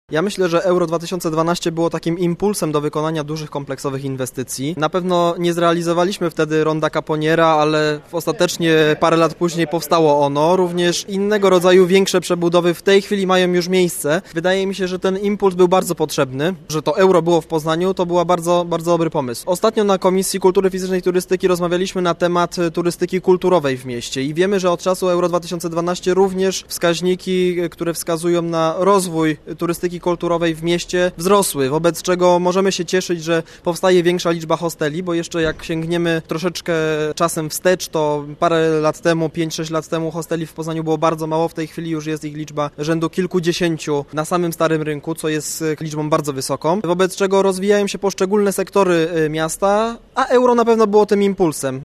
Ja myślę, że Euro 2012 było takim impulsem do wykonania dużych, kompleksowych inwestycji. Na pewno nie zrealizowaliśmy wtedy ronda Caponiera, ale ostatecznie parę lat później powstało ono. Również innego rodzaju większe przebudowy w tej chwili mają już miejsce. Wydaje mi się, że ten impuls był bardzo potrzebny, że to Euro było w Poznaniu, to był bardzo, bardzo dobry pomysł. Ostatnio na Komisji Kultury Fizycznej i Turystyki rozmawialiśmy na temat turystyki kulturowej w mieście i wiemy, że od czasu Euro 2012 również wskaźniki, które wskazują na rozwój turystyki kulturowej w mieście wzrosły, wobec czego możemy się cieszyć, że powstaje większa liczba hosteli, bo jeszcze jak sięgniemy troszeczkę czasem wstecz, to parę lat temu, 5-6 lat temu hosteli w Poznaniu było bardzo mało, w tej chwili już jest ich liczba rzędu kilkudziesięciu na samym starym rynku, co jest liczbą bardzo wysoką, wobec czego rozwijają się poszczególne sektory miasta, a Euro na pewno było tym impulsem.